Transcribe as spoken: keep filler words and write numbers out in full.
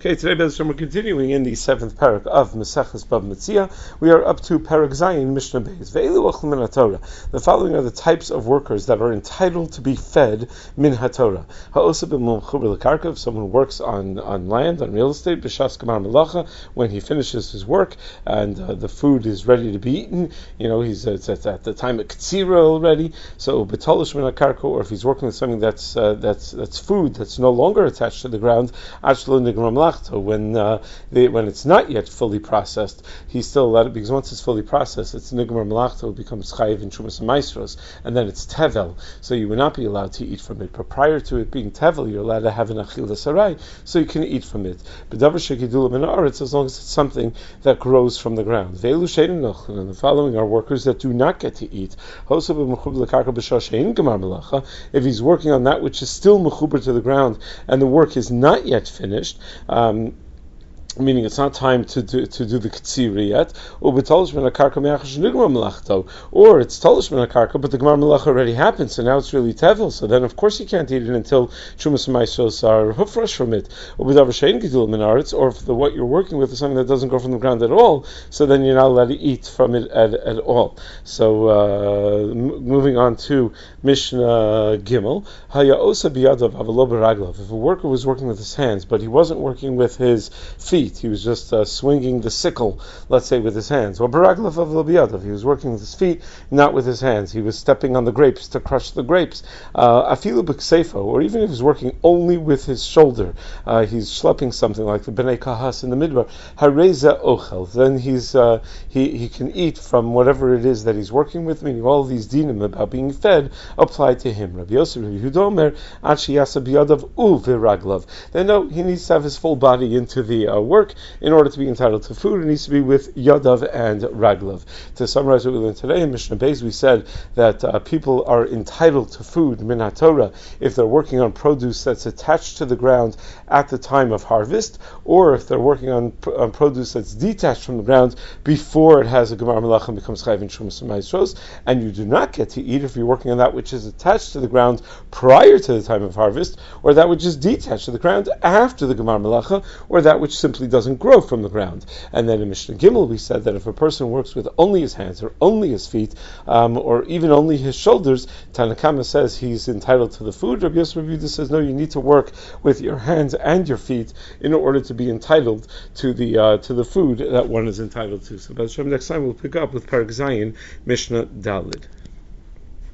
Okay, today, Bez Hashem, we're continuing in the seventh parak of Maseches Bava Metzia. We are up to Parak Zayin, Mishnah Beis. Ve'elu ochel min haTorah. The following are the types of workers that are entitled to be fed min haTorah. Ha'osa b'mechuber l'karka, if someone works on, on land, on real estate, b'shas gamar malacha, when he finishes his work and uh, the food is ready to be eaten, you know, he's it's at, at the time of ktsira already. So b'tolish min hakarka, or if he's working with something that's uh, that's that's food that's no longer attached to the ground, achlo nigmar malachto. When uh, they, when it's not yet fully processed, he's still allowed it, because once it's fully processed, it's nigmar malachto, it becomes chayiv in Trumas Maestros, and then it's tevel, so you would not be allowed to eat from it. But prior to it being tevel, you're allowed to have an achila sarai, so you can eat from it. But davar shekidula min haaretz, as long as it's something that grows from the ground. Ve'elu she'ein nochel, and the following are workers that do not get to eat. Hosa b'mechuber l'karka b'shah she'ein gamar malacha, if he's working on that which is still mechuber to the ground and the work is not yet finished. Um, meaning it's not time to do to do the ktsiri yet, or it's tolish min hakarka, but the gemar malacha already happened, so now it's really tevel. So then, of course, you can't eat it until Trumas Maestros are hufresh from it. Or or if the what you're working with is something that doesn't go from the ground at all, so then you're not allowed to eat from it at, at all. So uh, m- moving on to Mishnah Gimel, Haya osa biyadav avalo b'raglav. If a worker was working with his hands, but he wasn't working with his feet, he was just uh, swinging the sickle, let's say, with his hands. Or baraglav of Lobiyadav, he was working with his feet, not with his hands. He was stepping on the grapes to crush the grapes. Afilu b'ksefo, or even if he was working only with his shoulder, uh, he's schlepping something like the Bnei Kahas in the Midbar. Hareza ochel, then he's uh, he he can eat from whatever it is that he's working with. Meaning all of these dinim about being fed apply to him. Rabbi Yosef, Rabbi Yehuda Omer, Achi Yasa b'yadav u v'raglav. Then no, he needs to have his full body into the uh, work in order to be entitled to food. It needs to be with yadav and raglav. To summarize what we learned today in Mishnah Beis, we said that uh, people are entitled to food min haTorah if they're working on produce that's attached to the ground at the time of harvest, or if they're working on, on produce that's detached from the ground before it has a gemar malacha and becomes chayiv in Trumas Maestros. And you do not get to eat if you're working on that which is attached to the ground prior to the time of harvest, or that which is detached to the ground after the gemar malacha, or that which simply doesn't grow from the ground. And then in Mishnah Gimel we said that if a person works with only his hands or only his feet, um, or even only his shoulders, Tanakama says he's entitled to the food. Rabbi Yosef Rabbi Yehuda says no, you need to work with your hands and your feet in order to be entitled to the uh, to the food that one is entitled to. So by the time next time we'll pick up with Parak Zayin, Mishnah Dalid.